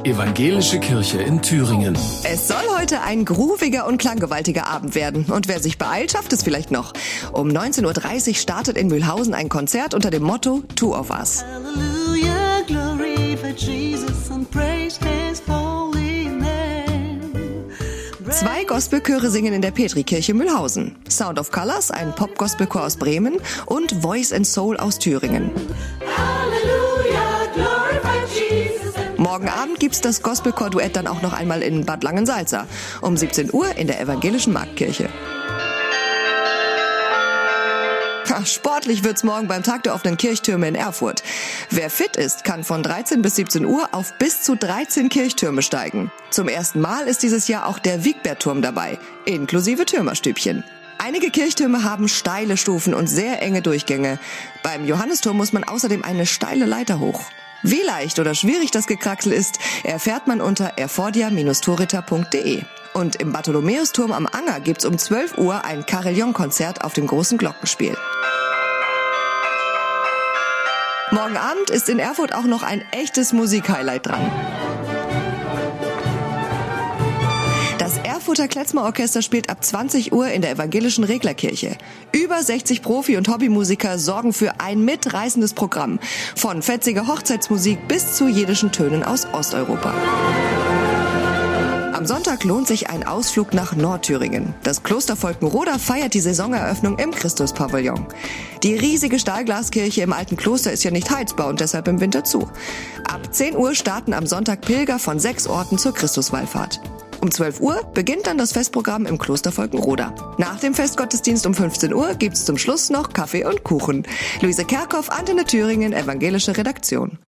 Evangelische Kirche in Thüringen. Es soll heute ein grooviger und klanggewaltiger Abend werden. Und wer sich beeilt, schafft es vielleicht noch. Um 19.30 Uhr startet in Mühlhausen ein Konzert unter dem Motto Two of Us. Hallelujah, glory for Jesus and praise his holy name. 2 Gospelchöre singen in der Petrikirche Mühlhausen. Sound of Colors, ein Pop-Gospelchor aus Bremen, und Voice and Soul aus Thüringen. Hallelujah, glory for Jesus and Morgen Abend gibt's das Gospelchor-Duett dann auch noch einmal in Bad Langensalza. Um 17 Uhr in der Evangelischen Marktkirche. Sportlich wird's morgen beim Tag der offenen Kirchtürme in Erfurt. Wer fit ist, kann von 13 bis 17 Uhr auf bis zu 13 Kirchtürme steigen. Zum ersten Mal ist dieses Jahr auch der Wiegbertturm dabei, inklusive Türmerstübchen. Einige Kirchtürme haben steile Stufen und sehr enge Durchgänge. Beim Johannisturm muss man außerdem eine steile Leiter hoch. Wie leicht oder schwierig das Gekraxel ist, erfährt man unter erfordia-torita.de. Und im Bartholomäusturm am Anger gibt's um 12 Uhr ein Carillon-Konzert auf dem großen Glockenspiel. Morgen Abend ist in Erfurt auch noch ein echtes Musikhighlight dran. Das Erfurter Klezmer-Orchester spielt ab 20 Uhr in der evangelischen Reglerkirche. Über 60 Profi- und Hobbymusiker sorgen für ein mitreißendes Programm. Von fetziger Hochzeitsmusik bis zu jiddischen Tönen aus Osteuropa. Am Sonntag lohnt sich ein Ausflug nach Nordthüringen. Das Kloster Volkenroda feiert die Saisoneröffnung im Christuspavillon. Die riesige Stahlglaskirche im alten Kloster ist ja nicht heizbar und deshalb im Winter zu. Ab 10 Uhr starten am Sonntag Pilger von 6 Orten zur Christuswallfahrt. Um 12 Uhr beginnt dann das Festprogramm im Kloster Volkenroda. Nach dem Festgottesdienst um 15 Uhr gibt's zum Schluss noch Kaffee und Kuchen. Luise Kerkhoff, Antenne Thüringen, evangelische Redaktion.